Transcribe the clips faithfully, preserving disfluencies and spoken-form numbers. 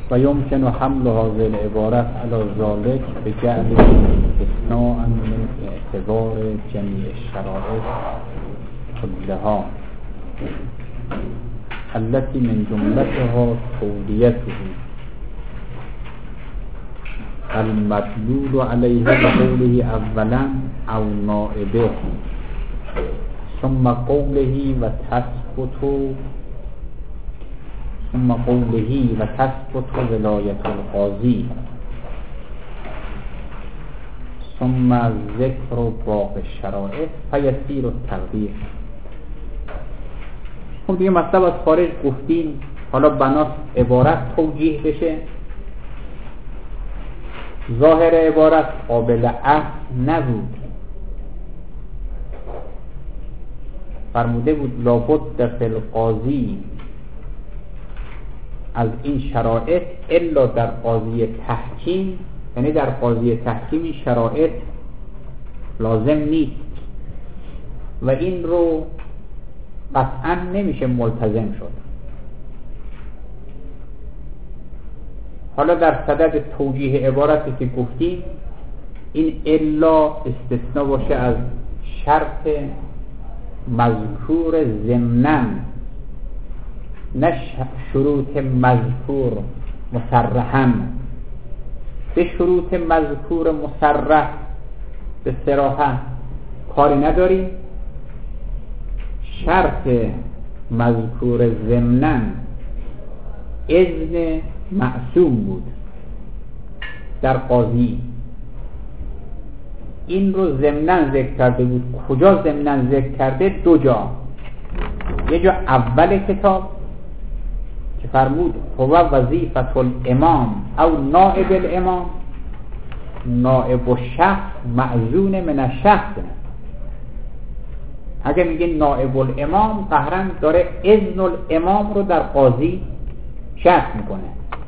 و یمکن حمل هذه العبارت علی ذلك بجعل استثناء من اعتبار جمیع الشرائط كلها التي من جملتها تولیته المدلول عليه بقوله اولا او نائبه ثم قوله و تثبت ثم قوله و تثبت ولایت القاضی ثم ذکر باقی الشرائط فیسیر التقدیر. خب دیگه مطلب از خارج گفتیم، حالا بناس عبارت توجیه بشه. ظاهر عبارت قابل عهد نبود، فرموده بود لابد فی القاضی از این شرایط الا در قاضی تحکیم، یعنی در قاضی تحکیم این شرایط لازم نیست و این رو قطعا نمیشه ملتزم شد. حالا در صدد توجیه عبارتی که گفتیم این الا استثناء باشه از شرط مذکور ضمناً، نه شروط مذکور مصرحاً. به شروط مذکور مصرح به صراحت کاری نداریم. شرط مذکور ضمناً اذن معصوم بود در قاضی، این رو ضمناً ذکر کرده بود. کجا ضمناً ذکر کرده؟ دو جا. یه جا اول کتاب که فرمود هو وظیفة الامام او نائب الامام، نائب الشخص معزون من الشخص. اگه میگه نائب الامام قهرن داره اذن الامام رو در قاضی شرط میکنه.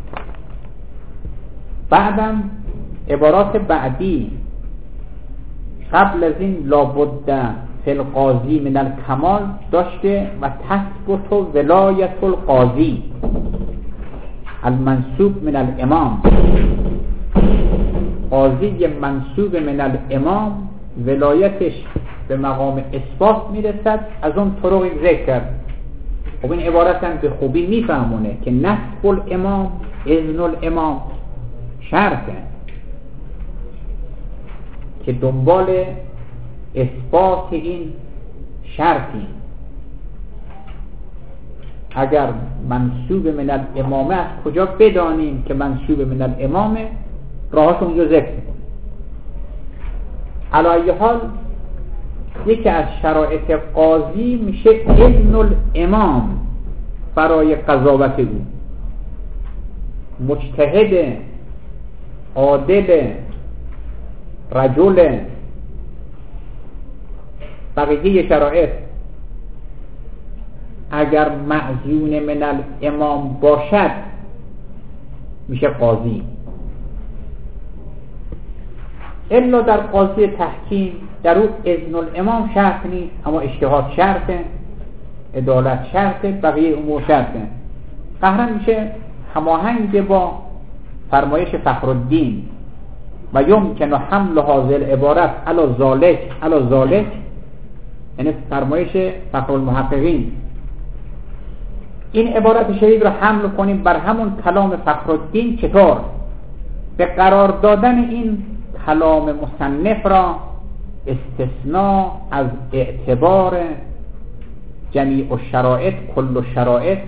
بعدم عبارات بعدی قبل از این لابد فی القاضی من الکمال داشته و تثبت ولایت القاضی المنصوب من الامام. قاضی منصوب من الامام ولایتش به مقام اثبات میرسد، از اون طرق ذکر کرد. خب این عبارت هم به خوبی میفهمونه که نصب الامام اذن الامام شرطه که دنبال اثبات این شرطی. اگر منصوب من الامامه از کجا بدانیم که منصوب من الامامه؟ راهاش اونجا ذکر کنیم. علی ای حال یکی از شرایط قاضی میشه اذن الامام برای قضاوت او. مجتهد عادل رجل بقیه شرایط اگر معزون من الامام باشد میشه قاضی. الا در قاضی تحکیم در او اذن الامام شرط نیست، اما اجتهاد شرطه، عدالت شرطه، بقیه امور شرطه. قهرن میشه هماهنگ با فرمایش فخرالدین و یمکن حمل هذه العبارت علی ذلک علی ذلک، یعنی فرمایش فخرالمحققین. این عبارت شریف رو حمل کنیم بر همون کلام فخرالدین. چطور؟ به قرار دادن این کلام مصنف را استثناء از اعتبار جمیع الشرائط کل الشرائط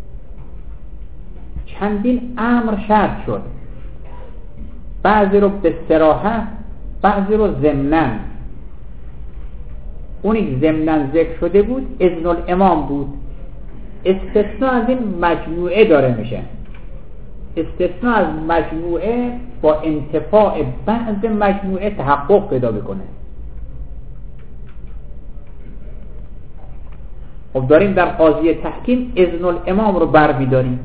چندین امر شرط شد، بعضی رو به صراحت، بعضی رو ضمناً. اونی ضمناً ذکر شده بود اذن الامام بود. استثناء از این مجموعه داره میشه. استثناء از مجموعه با انتفاع بعض مجموعه تحقق پیدا بکنه. خب داریم در قاضی تحکیم اذن الامام رو بر می‌داریم.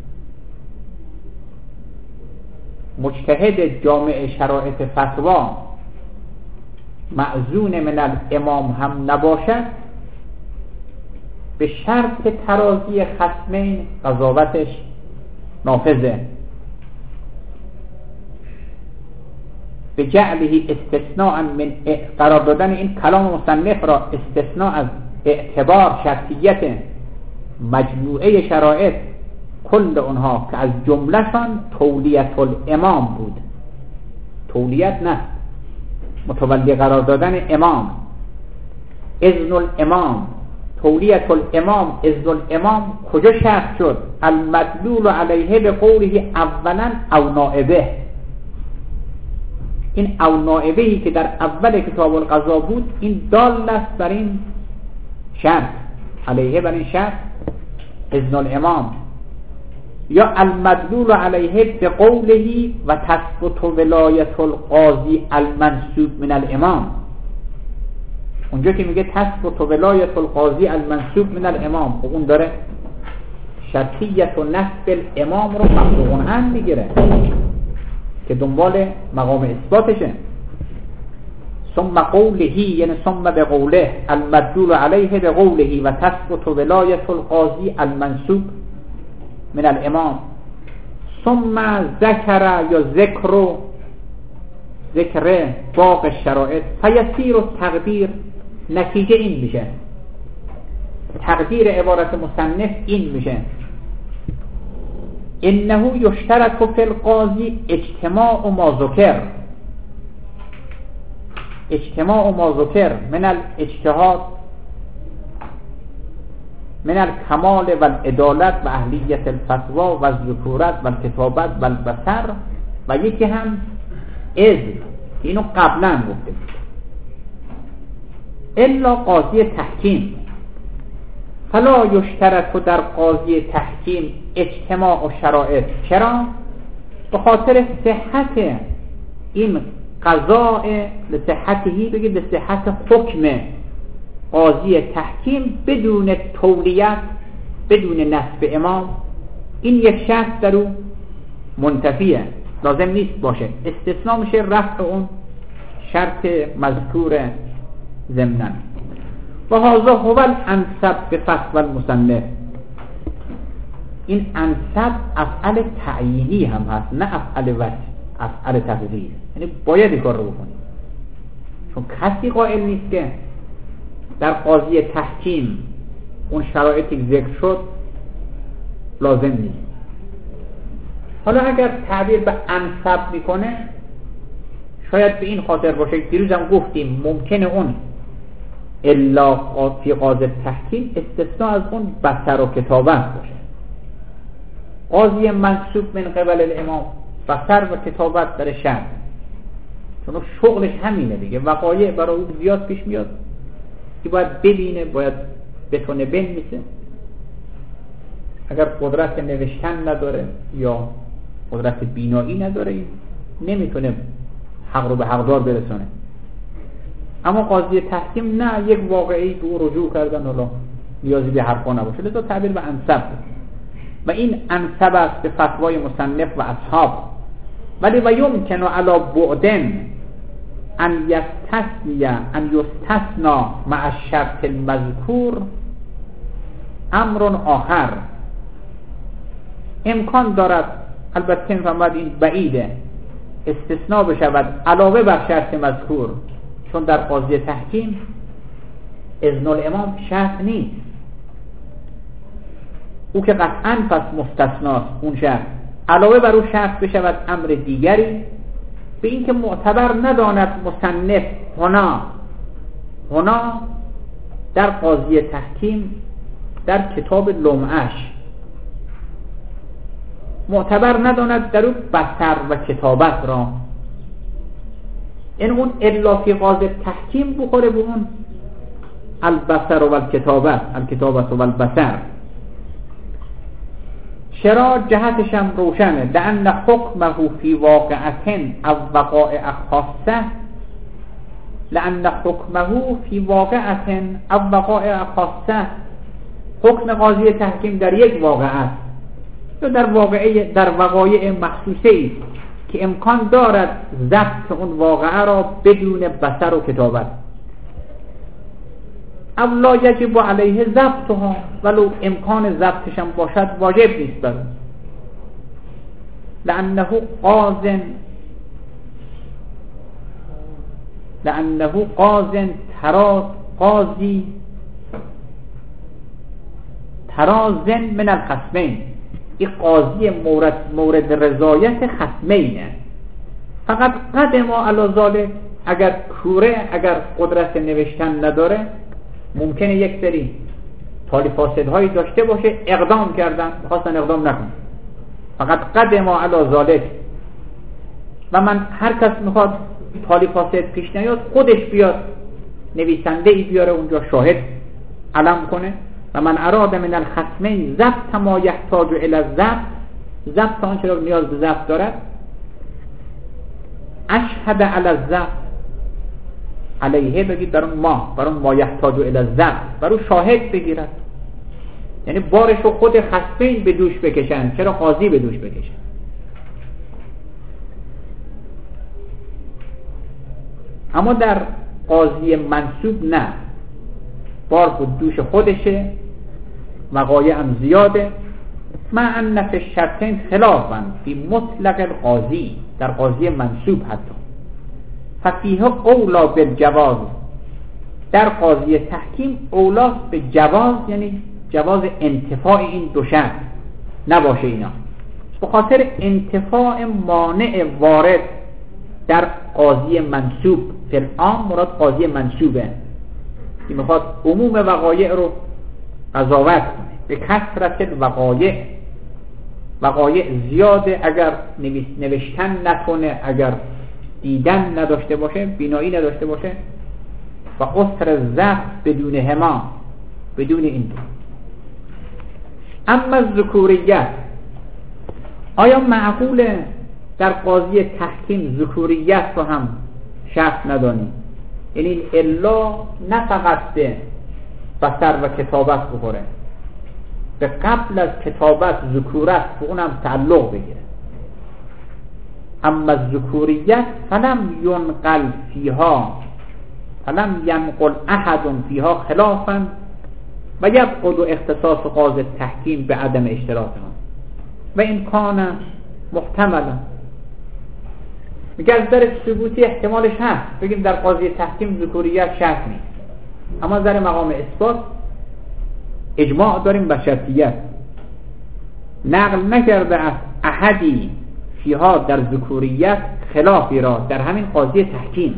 مجتهد جامع شرایط فتوا معزون من الامام هم نباشد، به شرط ترازی خصمین قضاوتش نافذه. به جعله استثناء من قرار دادن این کلام مصنف را استثناء از اعتبار شرطیت مجموعه شرایط کل اونها که از جملهشان تولیت الامام بود. تولیت نه، متولی قرار دادن امام، اذن الامام، تولیت الامام، اذن الامام کجا شرط شد؟ المدلول علیه به قوله اولا او نائبه. این او نائبهی که در اول کتاب القضا بود این دال است بر این شرط، علیه بر این شرط اذن الامام. یا المدلول علیه به قوله و تثبت ولایت القاضی المنسوب من الامام. اونجا که میگه تثبت ولایت القاضی المنسوب من الامام، خب اون داره شرطیت و نسب الامام رو مفروغ عنه میگیره که دنبال مقام اثباتشه. ثم قوله یعنی ثم به قوله المدلول علیه به قوله و تثبت ولایت القاضی المنسوب من الامام. ثم ذکر یا ذکر ذکر باقی الشرائط فیسیر التقدیر. نتیجه این میشه، تقدیر عبارت مصنف این میشه انه یشترط فی القاضی اجتماع ما ذکر، اجتماع ما ذکر من الاجتهاد من الکمال و العدالت و اهلیت الفتوا و الذکورت و الکتابت و البصر و یکی هم اذن، اینو قبلا گفته بود. الا قاضی تحکیم فلا یشترط در قاضی تحکیم اجتماع و شرائط. چرا؟ به خاطر صحت این قضاء، لصحتهی بگید به صحت حکم قاضی تحکیم بدون تولیت، بدون نسب امام. این یک شرط در او منتفیه، لازم نیست باشه، استثناء میشه رفع اون شرط مذکور ضمناً. و هذا هو الانسب به فصل المصنف. این انسب افعال تعیینی هم هست، نه افعال وصف، افعال تقدیر. یعنی باید این کار رو بکنید، چون کسی قائل نیست که در قاضی تحکیم اون شرایطی ذکر شد لازم نیست. حالا اگر تعبیر به انسب میکنه شاید به این خاطر باشه، دیروز هم گفتیم ممکنه اون الا فی قاضی تحکیم استثناء از اون بصر و کتابت باشه. قاضی منسوب من قبل الامام بصر و کتابت در شرط، چون شغلش همینه دیگه، وقایع برای او زیاد پیش میاد که باید ببینه، باید بتونه بنویسه. اگر قدرت نوشتن نداره یا قدرت بینایی نداره نمیتونه حق رو به حقدار برسونه. اما قاضی تحکیم نه، یک واقعی به او رجوع کردن، حالا نیازی به حرفا نباشه، لذا تعبیر به انسب و این انسب است به فتوای مصنف و اصحاب. ولی و یمکن علی بعدن ان یستثنی ان یستثنا مع الشرط المذکور امر آخر. امکان دارد، البته میفهمد این بعیده، استثناء بشود علاوه بر شرط مذکور، چون در قاضی تحکیم اذن الامام شرط نیست، او که قطعاً پس مستثناست اون شرط، علاوه بر اون شرط بشود امر دیگری به این که معتبر نداند مصنف هنا هنا در قاضی تحکیم در کتاب لمعش معتبر نداند در اون بصر و کتابت را، این اون الا فی قاضی تحکیم بخوره به اون البصر و الکتابت، الکتابت و البصر. چرا؟ جهتش هم روشنه، لأن حکمه فی واقعتن او وقائع خاصه، لأن حکمه فی واقعتن او وقائع خاصه. حکم قاضی تحکیم در یک واقعه است یا در واقعه در وقایع مخصوصه است که امکان دارد ضبط اون واقعه را بدون بصر و کتابت. او لا یجب علیه ضبطها، ولو امکان ضبطش هم باشد واجب نیست بر اون، لانه قاض لأنه قاض ترا قاضی ترازن من الخصمین، این قاضی مورد, مورد رضایت خصمینه. فقط قدم علی ذالک، اگر کوره، اگر قدرت نوشتن نداره، ممکنه یک سری تالی فاسدهایی داشته باشه، اقدام کردن، خواستن اقدام نکنن، فقط قدم علی ذالک. و من هر کس میخواد تالی فاسد پیش نیاد، خودش بیاد نویسنده ای بیاره اونجا شاهد علم کنه. و من اراد من الخصمین ضبط ما یحتاج الی الضبط، ضبط آنچه را نیاز به ضبط دارد، اشهد علی الضبط علیه، بگید بر اون ما، بر اون ما یحتاج الی الضبط، بر اون شاهد بگیرد. یعنی بارش رو خود خصمین به دوش بکشن، چرا قاضی به دوش بکشن؟ اما در قاضی منصوب نه، بار به دوش خودشه، وقایع هم زیاده. مع ان فی الشرطین خلافا فی مطلق القاضی، در قاضی منصوب حتی ففیه اولا بالجواز، در قاضی تحکیم اولاست به جواز، یعنی جواز انتفاع این دو شرط نباشه اینا، به خاطر انتفاع مانع وارد در قاضی منصوب. فی العام مراد قاضی منصوبه که میخواد عموم وقایع رو قضاوت کنه. به کثرت وقایع، وقایع زیاده، اگر نوشتن نکنه، اگر دیدن نداشته باشه، بینایی نداشته باشه، و قصر ضبط بدون هما، بدون این دو. اما ذکوریت، آیا معقوله در قاضی تحکیم ذکوریت رو هم شرط ندانیم؟ یعنی این الا نه فقط به بصر و کتابت بخوره، به قبل از کتابت ذکورت به اونم تعلق بگیره. اما ذکوریت فلم ینقل فیها، فلم ینقل احد فیها خلافا و یبعد اختصاص قاضی تحکیم به عدم اشتراطها و این کان محتملا. میگه از در ثبوتی احتمالش هست، بگیم در قاضی تحکیم ذکوریت شرط نیست، اما در مقام اثبات اجماع داریم به شرطیت. نقل نکرده از احدی فیها در ذکوریت خلافی را در همین قاضی تحکیم،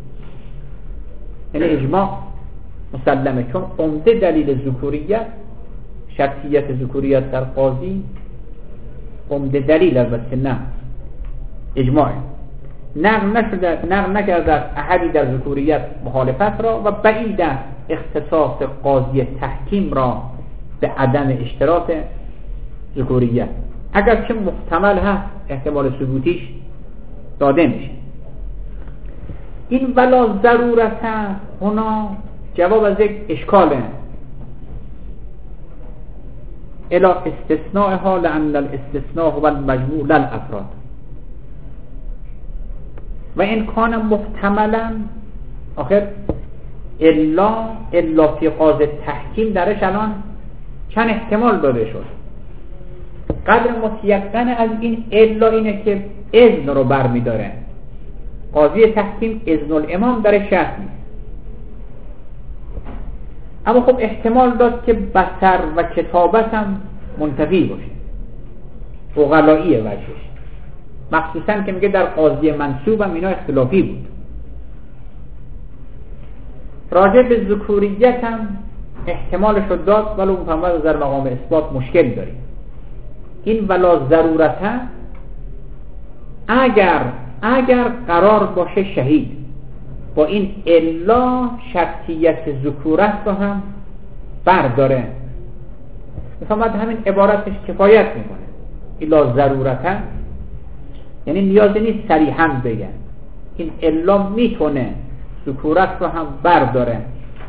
یعنی اجماع مسلمه، چون عمده دلیل ذکوریت، شرطیت ذکوریت در قاضی عمده دلیل البته نه اجماع. نقل نشده، نقل نکرده از احدی در ذکوریت مخالفت را و بعید است اختصاص قاضی تحکیم را به عدم اشتراط ذکوریت، اگرچه محتمل هست احتمال ثبوتیش داده میشه. این ولا ضرورت هنا جواب از یک اشکاله، الا استثناء حال ان الاستثناء هو المجموع للافراد و این کان محتملا. آخر الا الا فی قاضی تحکیم درش الان چند احتمال داده شد. قدر متیقن از این الا اینه که اذن رو برمی داره. قاضی تحکیم اذن الامام درش شرط نیست، اما خب احتمال داد که بصر و کتابت هم منتفی باشه، عقلائیه وجهش، مخصوصا که میگه در قاضی منصوب هم اینا اختلافی بود. راجع به ذکوریت هم احتمالش رو داد، ولی اون فرمود در مقام اثبات مشکل داریم. این ولا ضرورت اگر اگر قرار باشه شهید با این الا شرطیت ذکورت رو هم برداره، مثلا همین عبارتش کفایت میکنه. الا ضرورت یعنی نیازی نیست صریحاً بگن، این الا میتونه ذکورت رو هم برداره.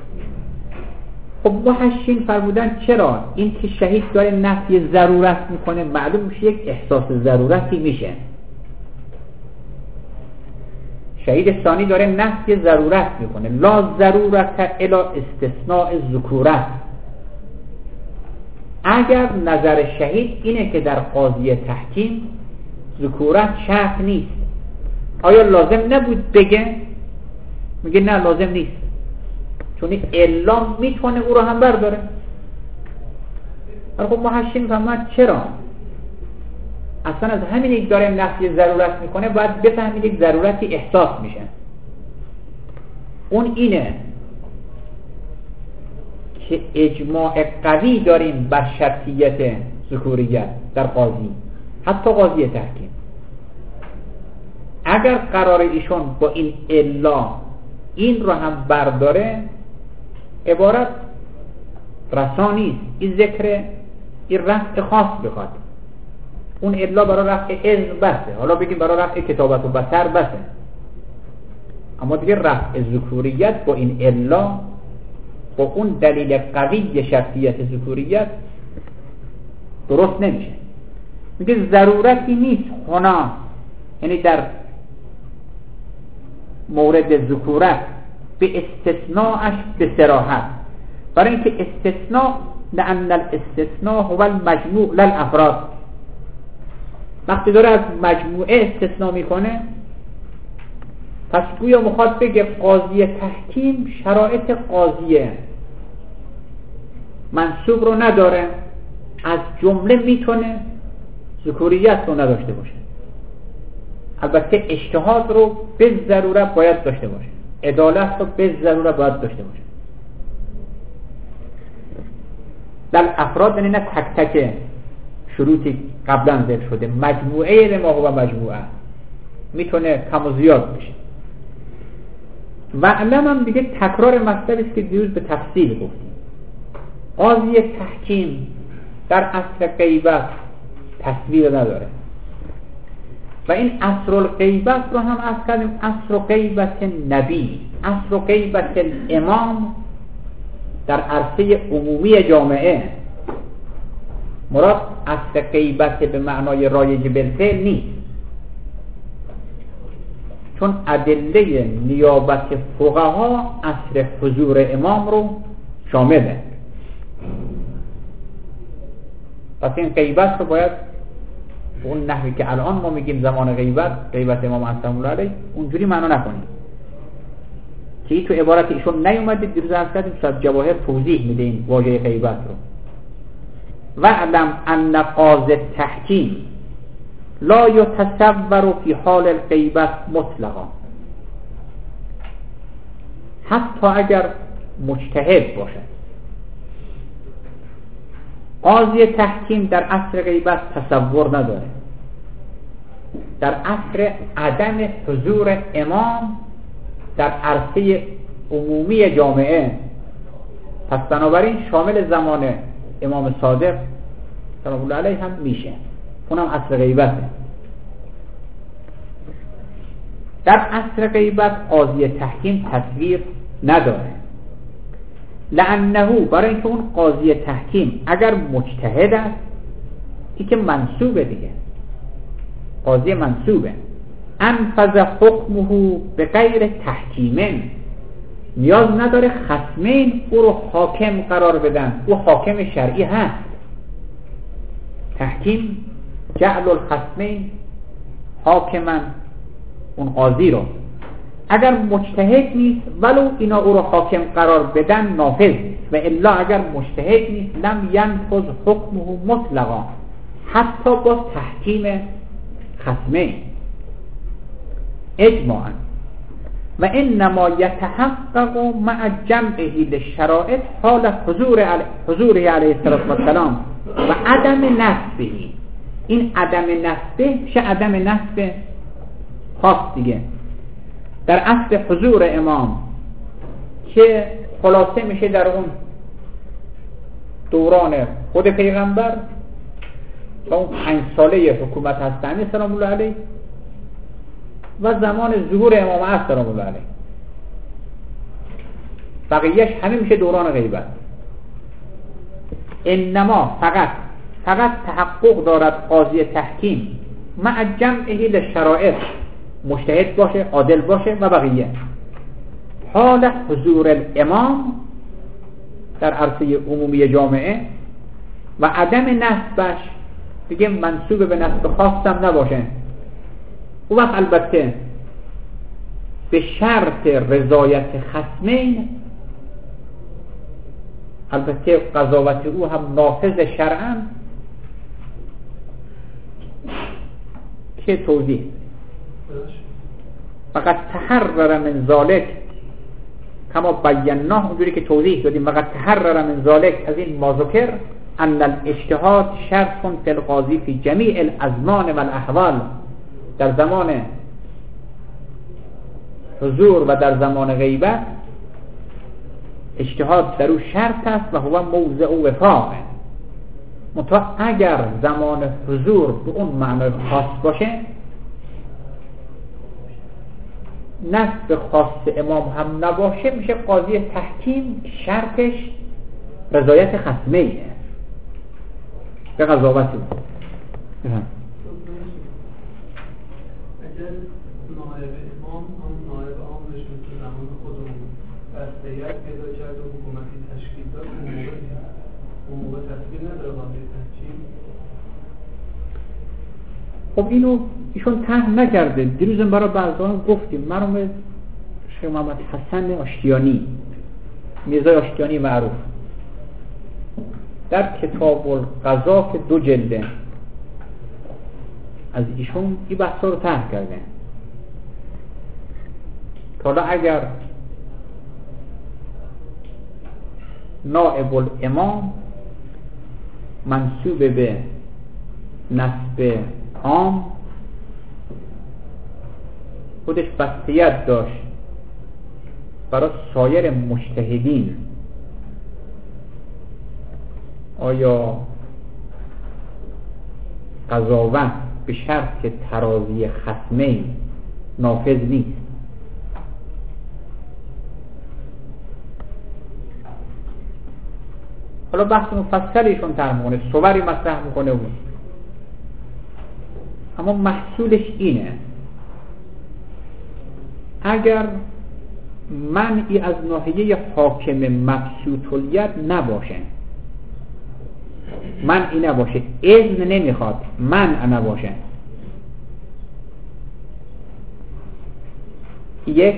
خب محشین فرمودن چرا؟ این که شهید داره نفی ضرورت میکنه، معلوم میشه یک احساس ضرورتی میشه. شهید ثانی داره نفی ضرورت میکنه، لا ضرورت الا استثناء ذکورت. اگر نظر شهید اینه که در قاضی تحکیم ذکورت شرط نیست، آیا لازم نبود بگه میگه نه لازم نیست، چون این الا میتونه او رو هم برداره. خب محشی میفهمد چرا اصلا از همین یک داره نفی ضرورت میکنه باید بفهمید یک ضرورتی احساس میشه. اون اینه که اجماع قوی داریم بر شرطیت ذکوریت در قاضی، حتی قاضی تحکیم. اگر قرار ایشون با این الا این رو هم برداره، عبارت رسانیست، این ذکر این رفع خاص بخواد. اون الا برای رفع اذن بسه، حالا بگیم برای رفع کتابت و بصر بسه، اما دیگه رفع ذکوریت با این الا، با اون دلیل قوی شرطیت ذکوریت درست نمیشه. میگه ضرورتی نیست هنا، یعنی در مورد ذکورت به استثناءش به صراحت، برای اینکه استثناء لأن الاستثناء هو المجموع للافراد، وقتی داره از مجموعه استثناء میکنه پس گویا مخاطب بگه قاضی تحکیم شرایط قاضیه منصوب رو نداره، از جمله میتونه ذکوریت رو نداشته باشه. البته اجتهاد رو به ضرورت باید داشته باشه، عدالت رو به ضرورت باید داشته باشه. در افراد یعنی نه تک تک شروطی قبلا ذکر شده، مجموعه ما هو مجموعه میتونه کم و زیاد بشه. و علم هم دیگه تکرار مطلبی است که دیروز به تفصیل گفتیم. قاضی تحکیم در اصل غیبت تصویر نداره و این اصل الغیبت رو هم از کردیم اصل غیبت نبی، اصل غیبت امام در عرصه عمومی جامعه. مراد اصل غیبت به معنای رایج بالفعل نیست، چون ادله نیابت فقها اصل حضور امام رو شامله. پس این غیبت رو باید اون نحوی که الان ما میگیم زمان غیبت، غیبت امام عصام الله علیه، اونجوری معنا نکنیم که این تو عبارت ایشون نیومده. دیروز عرض کردیم صاحب جواهر توضیح میده این واژه غیبت رو. و علم ان قاضی تحکیم لا یتصور فی حال الغیبت مطلقا، حتی اگر مجتهد باشد. قاضی تحکیم در عصر غیبت تصور نداره، در عصر عدم حضور امام در عرصه عمومی جامعه. پس بنابراین شامل زمان امام صادق سلام الله علیه هم میشه، اونم عصر غیبته. در عصر غیبت قاضی تحکیم تصویر نداره، لانه برای اینکه اون قاضی تحکیم اگر مجتهد است، این که منصوبه دیگه، قاضی منصوبه، انفذ حکمه به غیر تحکیمن، نیاز نداره خصمین او رو حاکم قرار بدن، او حاکم شرعی هست. تحکیم جعل الخصمین حاکما، اون قاضی رو اگر مجتهد نیست ولو اینا او رو حاکم قرار بدن نافذ، و الا اگر مجتهد نیست لم ینفذ حکمه مطلقا، حتی با تحکیم خصمین اجماعا. و انما یتحقق مع جمعه للشرائط حال حضور علی حضوره علیه السلام و عدم نسبه. این عدم نسبه میشه عدم نسب خاص دیگه در اصل حضور امام، که خلاصه میشه در اون دوران خود پیغمبر و اون پنج ساله حکومت هستنی سلام الله علیه و زمان ظهور امام عصر سلام الله علیه، بقیهش همه میشه دوران غیبت. انما فقط فقط تحقق دارد قاضی تحکیم مع جمعه للشرائط، مجتهد باشه، عادل باشه و بقیه، حال حضور الامام در عرصه عمومی جامعه و عدم نسبش دیگه منسوب به نسب خاصم نباشه. او وقت البته به شرط رضایت خصمین، البته قضاوت او هم نافذ شرعاً، که توضیح فقط تحرر من ذالک کما بیناه، اونجوری که توضیح دادیم، فقط تحرر من ذالک از این ما ذکر ان الاجتهاد شرط فی القاضی فی جمیع الازمان و الاحوال، در زمان حضور و در زمان غیبت اجتهاد در او شرط است و هو موضع و وفاق. منتها اگر زمان حضور به اون معنای خاص باشه، نصب خاص امام هم نباشه، میشه قاضی تحکیم شرطش رضایت خصمینه به قضاوت او. اگر نایب امام هم نایب عامش مثل زمان خودمون بسته‌یت پیدا کرد و حکومتی تشکیل داد، اون موقع اون موقع تصویر نداره قاضی تحکیم. خب اینو ایشون طرح نکرده. دیروز برای بعضان گفتیم، مرحوم شیخ محمد حسن آشتیانی، میرزای آشتیانی معروف، در کتاب القضا که دو جلده از ایشون این بحثا رو طرح کرده. حالا اگر نائب الامام منسوب به نسب عام خودش بستیت داشت برای سایر مجتهدین، آیا قضاوت به شرط که ترازی خصمین نافذ نیست؟ حالا بحث مفصلیشون طرح میکنه، صوری مطرح میکنه بود، اما محصولش اینه: اگر منعی از ناحیه حاکم مبسوط الید نباشه، منعی نباشه، اذن نمیخواد، منع نباشه، یک،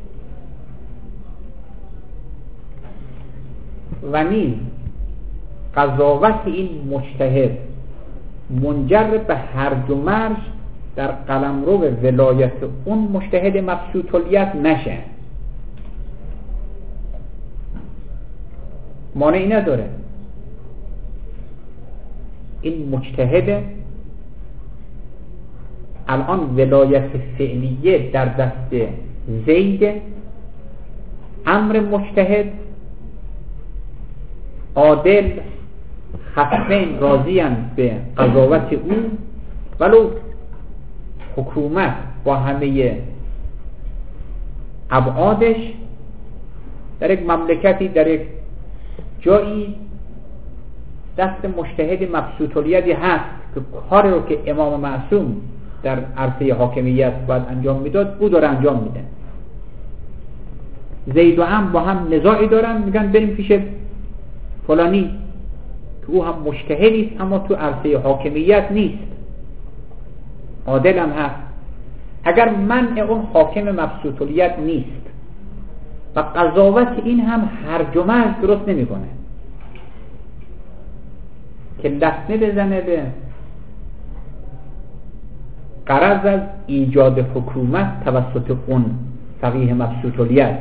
و نیز قضاوت این مجتهد منجر به هرج و مرج در قلمرو ولایت اون مجتهد مبسوط الید نشه، مانعی نداره. این مجتهد الان ولایت فعلیه در دست زید، امر مجتهد، عادل، خصمین راضی‌اند به قضاوت او، ولو حکومت با همه ابعادش در یک مملکتی، در یک جایی دست مجتهد مبسوط الیدی هست که کار رو که امام معصوم در عرصه حاکمیت باید انجام میداد او داره انجام میده. زید و عمرو با هم نزاعی دارن، میگن بریم پیش فلانی که او هم مجتهدی است اما تو عرصه حاکمیت نیست، عادل هم هست. اگر منع اون حاکم مبسوط الید نیست و قضاوت این هم هرج و مرج درست نمیکنه که لطمه بزنه به غرض از ایجاد حکومت توسط اون فقیه مبسوط الید،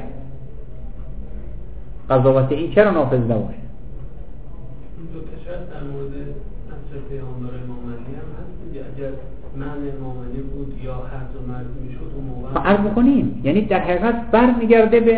قضاوت این چرا نافذ نباشه؟ دو تا شرط در مورد عصر پیامبر امام علی هم هست دیگه. اگر منع امام علی بود یا هرج و مرج میشد اون موقع عرض بکنیم، یعنی در حقیقت برمیگرده به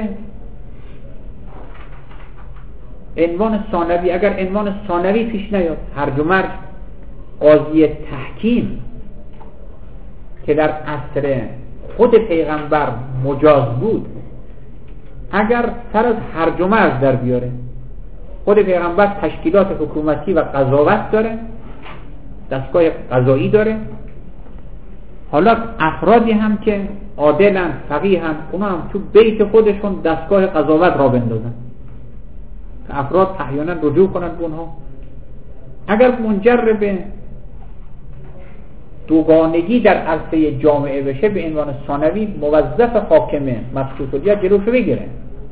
عنوان ثانوی. اگر عنوان ثانوی پیش نیاد، هرج و مرج، قاضی تحکیم که در عصر خود پیغمبر مجاز بود، اگر سر از هرج و مرج در بیاره، خود پیغمبر تشکیلات حکومتی و قضاوت داره، دستگاه قضایی داره، حالا افرادی هم که عادلن، فقیهن، اونا هم تو بیت خودشون دستگاه قضاوت را بندازن که افراد احیانا رجوع کنن به اونها. اگر منجر به دوگانگی در عرصه جامعه بشه به عنوان ثانوی موظف حاکمه مبسوطیت جلوشو بگیره.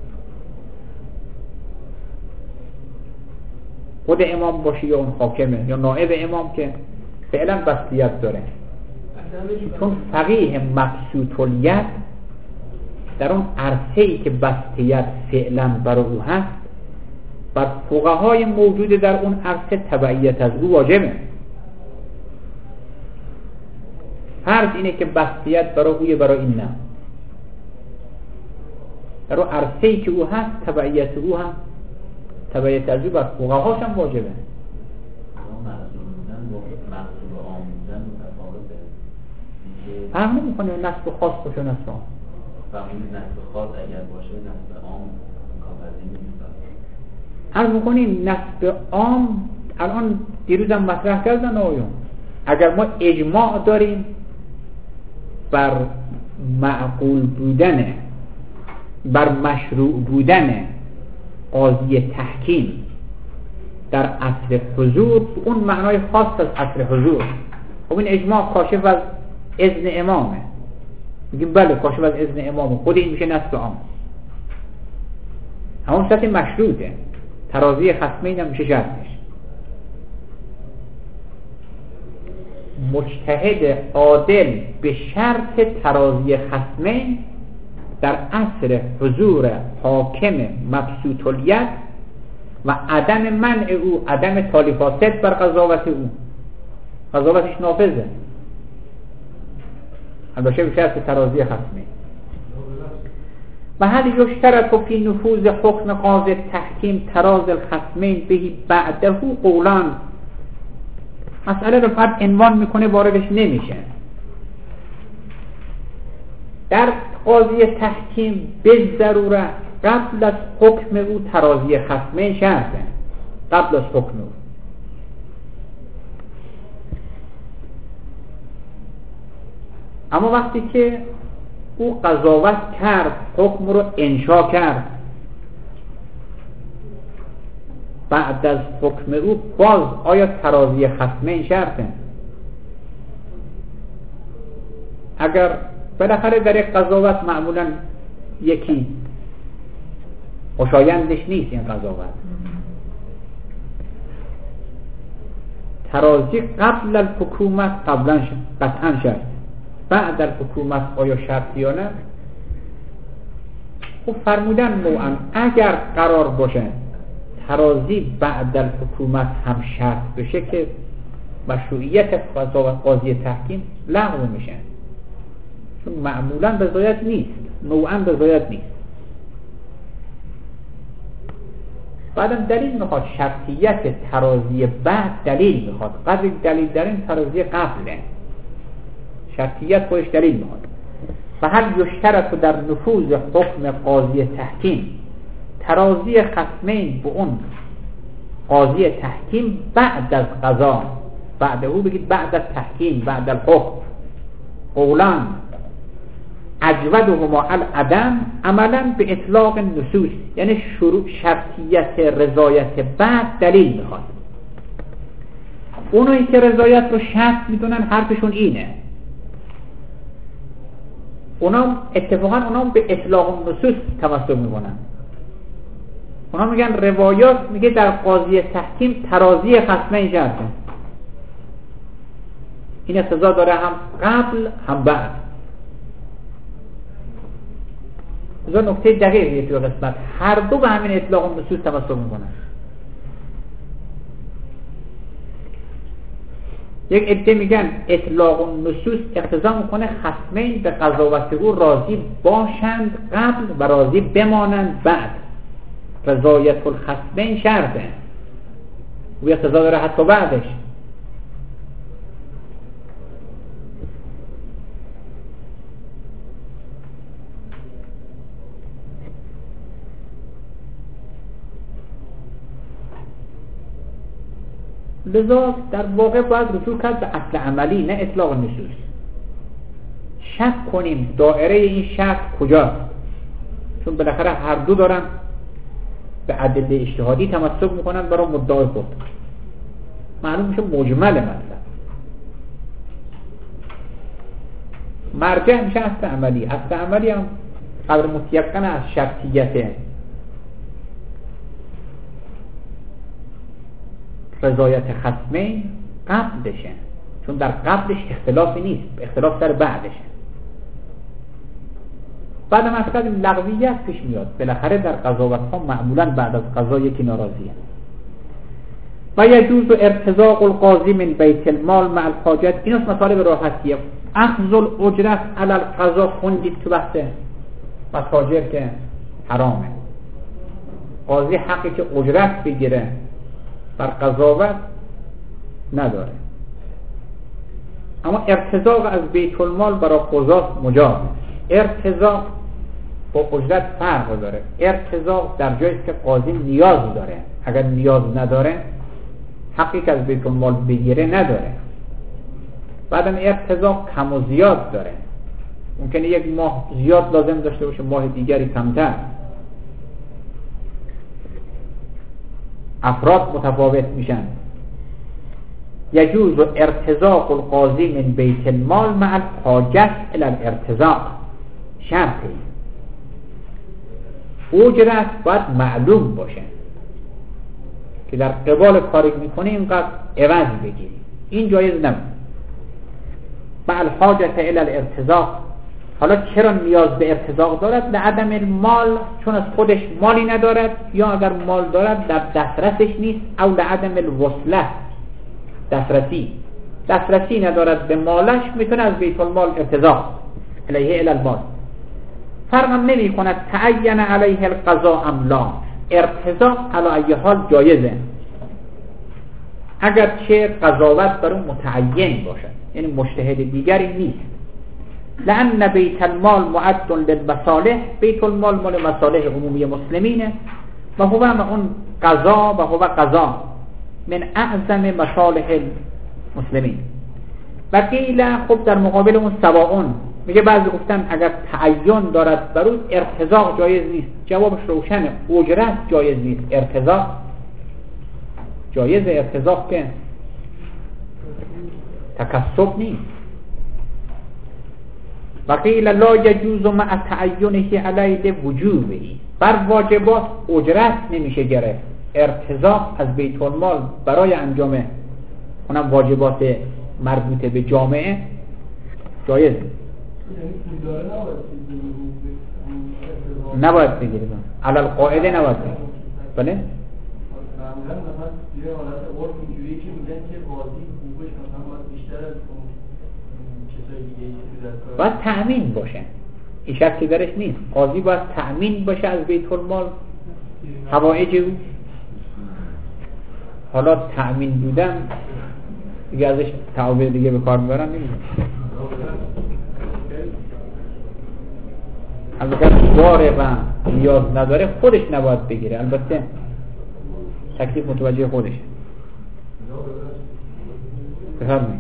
خود امام باشه یا اون حاکمه یا نائب امام که فعلا بسطیت داره، چون فقیه مبسوطیت در اون عرصه‌ای که بسطیت فعلا برای او هست بر فقهای موجود در اون عرصه تبعیت از او واجبه. فرض اینه که بسطیت برای اوی برای این نه، در اون عرصه‌ای که او هست تبعیت او هم تبعیت از او بر فقهاش هم واجبه. فرق نمی‌کنه نسب خاص باشه نسب عام. فهمید نسب خاص اگر باشه نسب عام کافرزی نیست. عرض می‌کنیم نسب عام الان دیروزم مطرح کردن آقایون، اگر ما اجماع داریم بر معقول بودن بر مشروع بودن قاضی تحکیم در عصر حضور، اون معنای خاص از عصر حضور، خب این اجماع کاشف از اذن امامه، میگیم بله کاشف از اذن امامه، خود این میشه نسب عام، همون سطح مشروطه، ترازی خصمین هم میشه شرطش. مجتهد عادل به شرط ترازی خصمین در عصر حضور حاکم مبسوطیت و عدم منع او، عدم تالیفاست بر قضاوت او، قضاوتش نافذه، البته به شرط ترازی خصمین. و هل یشترط فی نفوذ حکم قاضی تحکیم تراز الخصمین بهی بعده قولان. مسئله رو فرد عنوان میکنه واردش نمیشه. در قاضی تحکیم به ضرورت قبل از حکم او ترازی خصمین شرطه، قبل از حکم او. اما وقتی که او قضاوت کرد، حکم رو انشا کرد، بعد از حکم او باز آیا ترازی خصمین شرطه؟ اگر بالاخره در یک قضاوت معمولا یکی خوشایندش نیست این قضاوت، ترازی قبل الحکومت قبلا قطعا شرط، بعد الحکومت آیا شرطی یا نه؟ خب فرمودن نوعا اگر قرار باشه ترازی بعد الحکومت هم شرط بشه که مشروعیت قاضی تحکیم لغو میشه، چون معمولا رضایت نیست، نوعا رضایت نیست. بعدم دلیل میخواد، شرطیت ترازی بعد دلیل میخواد، قدر دلیل در این ترازی قبله، شرطیت خودش دلیل میخواد. و هل یشترط در نفوذ حکم قاضی تحکیم ترازی خصمین به اون قاضی تحکیم بعد از قضا، بعد او بگید بعد از تحکیم، بعد الحکم، قولان اجودهما العدم عملا به اطلاق نصوص، یعنی شروع شرطیت رضایت بعد دلیل میخواد. اونایی که رضایت رو شرط میدونن حرفشون اینه، اونا اتفاقا اونا به اطلاق نصوص تمسک میکنن، اونا میگن روایات میگه در قاضی تحکیم ترازی خصمین شرطه، این اقتضا داره هم قبل هم بعد. از نکته دقیقی توی قسمت هر دو به همین اطلاق نصوص تمسک میکنن. یک عده میگن اطلاق النصوص اقتضا میکنه خصمین به قضاوت او راضی باشند قبل و راضی بمانند بعد، رضایت الخصمین شرطه و اقتضا داره حتی بعدش. لذا در واقع باید رجوع کرد به اصل عملی، نه اطلاق نصوص. شک کنیم دائره این شک کجاست، چون بالاخره هر دو دارن به ادله اجتهادی تمسک میکنن برای مدعای خود، معلوم میشه مجمل مطلب. مرجع میشه اصل عملی. اصل عملی هم قدر متیقن از شرطیت رضایت خصمین قبلشه، چون در قبلش اختلافی نیست، اختلاف در بعدشه. بعد مسئله لغویت پیش میاد، بالاخره در قضاوت ها معمولا بعد از قضا یکی ناراضیه. و یجوز ارتزاق القاضی من بیت المال مع الحاجت. اینوش مطالب راحتیه. اخذ الاجرت علی القضا خوندید تو بحث مساجر که حرامه. قاضی حقی که اجرت بگیره بر قضاوت نداره، اما ارتزاق از بیت المال برای قضات مجاز. ارتزاق با اجرت فرق داره. ارتزاق در جایی که قاضی نیاز داره، اگر نیاز نداره حقی که از بیت المال بگیره نداره. بعدم ارتزاق کم و زیاد داره، ممکنه یک ماه زیاد لازم داشته باشه، ماه دیگری کمتر. افراد متفاوت میشن. یجوز ارتزاق القاضی من بیت المال مع الحاجت الی الارتزاق. شرطی اجرت باید معلوم باشه که در قبال کاری میکنه اینقدر عوض بگیری، این جایز نبود. مع الحاجت الی الارتزاق. حالا چرا نیاز به ارتزاق دارد؟ لعدم المال، چون از خودش مالی ندارد، یا اگر مال دارد در دسترسش نیست، او لعدم الوصله، دسترسی دسترسی ندارد به مالش، میتونه از بیت المال ارتزاق علیه الی المال. فرق هم نمی کند تعین علیه القضاء ام لا. ارتزاق علی ای حال جایزه اگر چه قضاوت بر اون متعین باشد، یعنی مجتهد دیگری نیست. لأن بیت المال معد للمصالح. بیت المال مال مصالح عمومی مسلمینه و هو اون قضا و هو قضا من اعظم مصالح المسلمین. و قیل خب در مقابل اون سواء، میگه بعضی گفتن اگر تعین دارد بر اون ارتزاق جایز نیست. جوابش روشنه، اجرت جایز نیست، ارتزاق جایز. ارتزاق که تکسب نیست. و قیل لا یجوز مع تعینه علیه وجوبه. بر واجبات اجرت نمیشه گرفت، ارتزاق از بیت المال برای انجام اونم واجبات مربوط به جامعه جایز نباید بگیرید، علی القاعده نباید بگیرید. بله؟ معمولا مثلا یه حالت عرف اینجوریه که میگن که قاضی حقوقش مثلا باید بیشتر از چیزای دیگه که در کار باید تأمین باشه، این شرطی درش نیست. قاضی باید تأمین باشه از بیت المال حوائج او. حالا تأمین بودن دیگه ازش تعابیر دیگه به کار میبرن نمیدونم. البته داره و نیاز نداره خودش نباید بگیره، البته تکلیف متوجه خودشه. بفرمایید.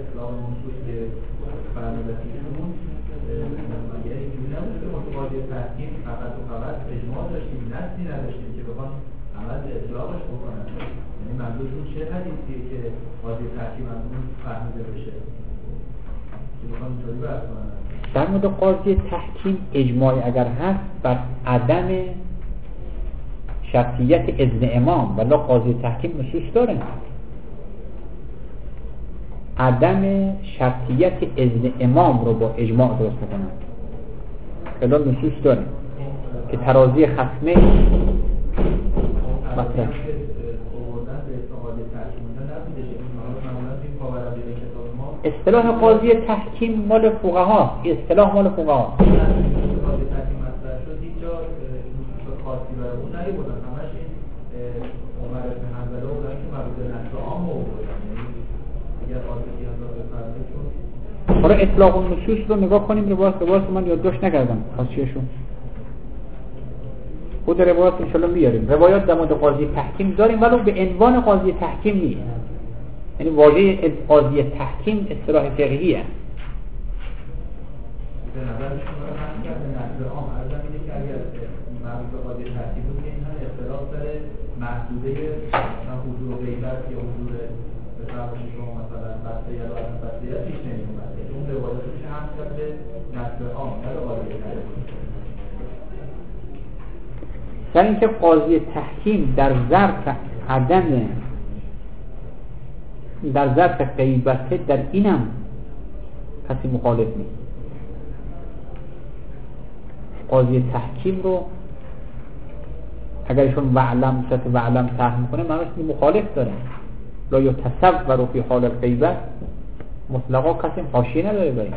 در مورد قاضی تحکیم اجماعی اگر هست بر عدم شرطیت اذن امام، ولی قاضی تحکیم نصوص داره عدم شرطیت اذن امام رو با اجماع درست میکنن. خیلی نصوص داره که ترازی خصمه مطرح. اصطلاح قاضی تحکیم مال فقها، اصطلاح مال فقها. قاضی تحکیم مطرح شد هیچ جا خاصی برای اون نبودن، همش این عمر بن حنبله بودن که مربوط به نشر عام بودن. یعنی اگر قاضی هم بفرمایید چون حالا اطلاق النصوص رو نگاه کنیم. روایت روایت من یادداشت نکردم خاصیشون، خود روایت ان شاء الله میاریم. روایات در مورد قاضی تحکیم داریم ولو به عنوان قاضی تحکیم نیست، یعنی واژه قاضی تحکیم اصطلاح فقهیه. به نظر شما هم که نظر عام ارزم اینه که اگر مربوط به قاضی تحکیم بود این هم اختلاف داره محدوده مثلا حضور غیبت یا حضور به فرمایش شما مثلا بسته یا عدم بسته پیش نمی‌اومد. اون روایتش هم نسبت به نسل عام نه به قاضی تحکیم. در اینکه قاضی تحکیم در ظرف عدم در ظرف غیبته در اینم کسی مخالف نیست. قاضی تحکیم رو اگرشون وعلم ست وعلم تحکیم کنه معنیش مخالف داره. لا یتصور فی حال الغیبت مطلقا کسی حاشیه نداره برای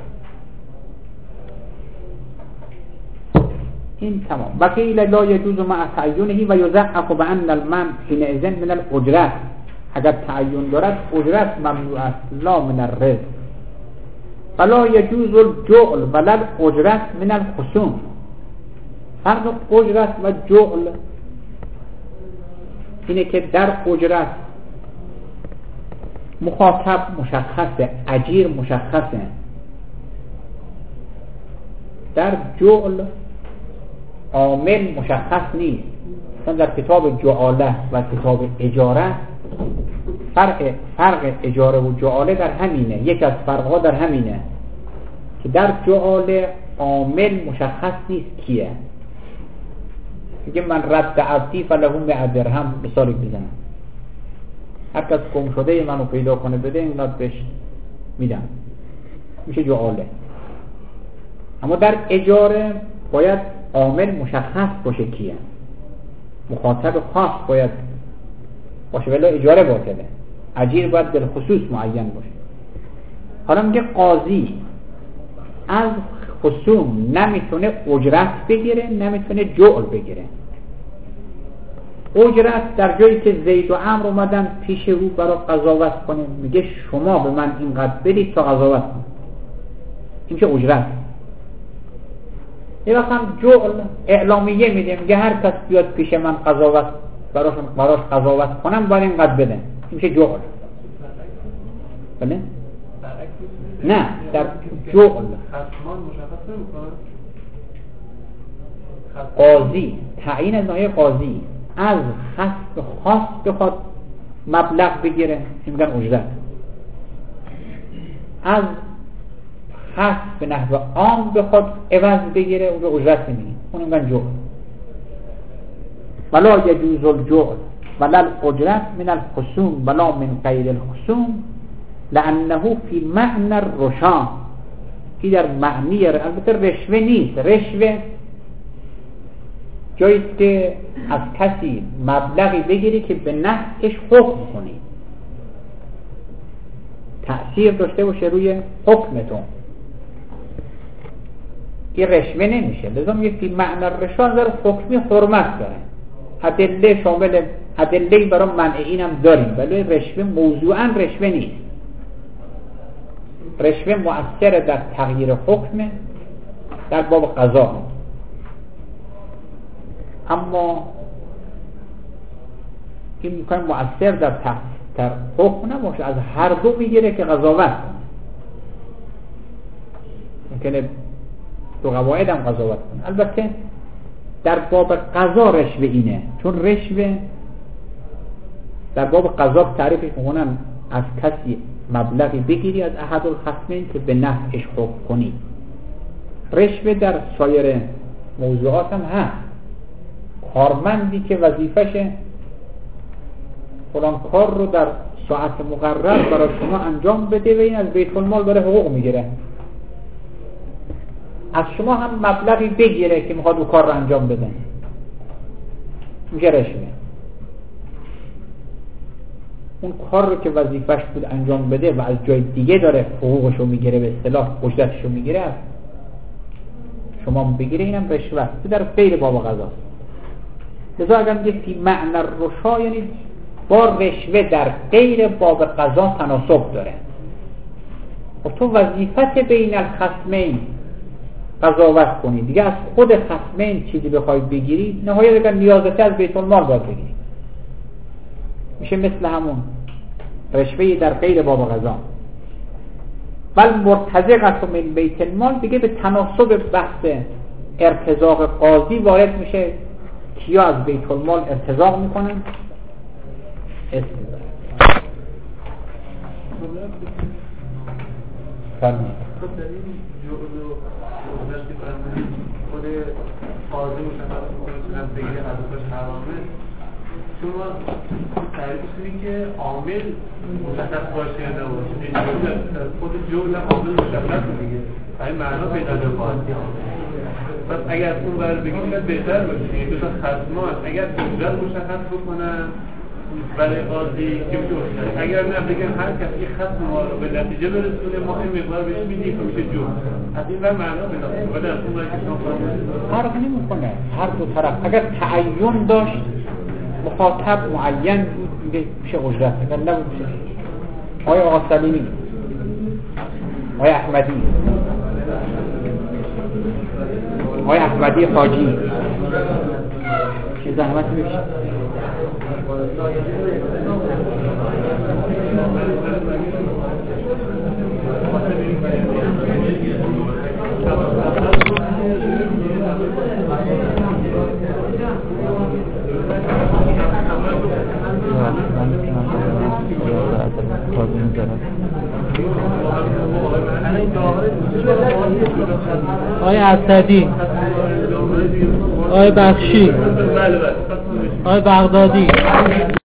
این تمام. وقیل لا یجوز مع تعینه و یضعف بان المنع حینئذ من الاجرت. اگر تعین دارد اجرت ممنوع است لا من الرزق. ولا یجوز الجعل ولا الاجرت من الخصوم. فرق اجرت و جعل اینه که در اجرت مخاطب مشخصه، اجیر مشخصه. در جعل عامل مشخص نیست. مثلا در کتاب جعاله و کتاب اجاره فرق فرق اجاره و جعاله در همینه. یک از فرقها در همینه که در جعاله عامل مشخص نیست کیه. میگه من رد عبدی فلهم به درهم مثالی بزنم، هر کس گم شده منو پیدا کنه بده اینقدر بهش میدم، میشه جعاله. اما در اجاره باید عامل مشخص باشه کیه، مخاطب خاص باید باشه ولی اجاره باطله. اجیر باید به خصوص معین باشه. حالا میگه قاضی از خصوم نمیتونه اجرت بگیره نمیتونه جعل بگیره. اجرت در جایی که زید و عمرو اومدن پیش او برای قضاوت کنه، میگه شما به من اینقدر بدید تا قضاوت کنم، این که اجرت. یه وقت هم جعل اعلامیه میده، میگه هر کس بیاد پیش من قضاوت براش براش قضاوت کنم باید اینقدر بده، این میشه جعل. بله؟ نه در جعل قاضی تعیین از ناحیه قاضی از خصم خاص بخواد مبلغ بگیره میگن اجرت، از خصم به نحو عام بخواد عوض بگیره اون به اجرت نمیگه، اون میگن جعل. ولا یجوز الجعل ولا الاجرت من الخصوم ولا من غیر الخصوم لانه فی معنی الرشا. این در معنی البته رشوه نیست. رشوه جاییست که از کسی مبلغی بگیری که به نفعش حکم کنی، تأثیر داشته باشه روی حکمتون، این رشوه نمیشه. لذا میگه فی معنی الرشا در حکمی حرمت داره. ادله شامل ادله برای منع اینم داریم ولی رشوه موضوعا رشوه نیست. رشوه مؤثر در تغییر حکم در باب قضا، اما این میکنه مؤثر در در حکم نباشه، از هر دو میگیره که قضاوت کنه. ممکنه دو قواعد هم قضاوت کنه. البته در باب قضا رشوه اینه، چون رشوه در باب قضا تعریفش میکنن از کسی مبلغی بگیری از احد الخصمین که به نفعش حکم کنی. رشوه در سایر موضوعات هم هست. کارمندی که وظیفشه فلان کار رو در ساعت مقرر برای شما انجام بده و این از بیت المال برای حقوق میگیره، از شما هم مبلغی بگیره که میخواد اون کار رو انجام بده، میشه رشوه. اون کار رو که وظیفش بود انجام بده و از جای دیگه داره حقوقشو میگیره، به اصطلاح اجرتشو میگیره، شما بگیره، اینم رشوه در غیر باب قضاست. لذا اگر میگه فی معنی الرشا یعنی با رشوه در غیر باب قضا تناسب داره. و تو وظیفت بین الخصمین قضاوت کنی، دیگه از خود خصمین چیزی بخوای بگیری نهایت اگر نیازته از بیت المال باید بگیری، میشه مثل همون رشوه در غیر باب قضا. بل مرتزقت من بیت المال دیگه به تناسب بحث ارتزاق قاضی وارد میشه. کیا از بیت المال ارتزاق میکنن؟ اسم فرمید خب در این جهد و جهدش که فرمودید خود قاضی مشخص میکنه چقدر بگیره حضرتش حرامه، شما تعریفش اینه که عامل مشخص باشه یا نباشه، خود جهد عامل مشخص دیگه این معنا پیدا نمی‌کنه. پس اگر اون بر بگیم شاید بهتر باشه، یعنی دو تا خصمان اگر اونجا مشخص بکنن برای قاضی که میشه، اگر نه بگن هر کسی یک خصم ما رو به نتیجه برسونه ما این مقدار بهش میدیم که میشه جور. از این بر معنا پیدا کنه. ولی از اون بر که شما فرق نمی‌کنه. هر دو طرف اگر تعین داشت مخاطب معین بود میگه میشه اجرت، اگر نبود میشه. آقای آقا سلیمی، آقای احمدی، آقای احمدی خاجی چه زحمت میشه؟ آقای اسدی، آقای بخشی، آقای بغدادی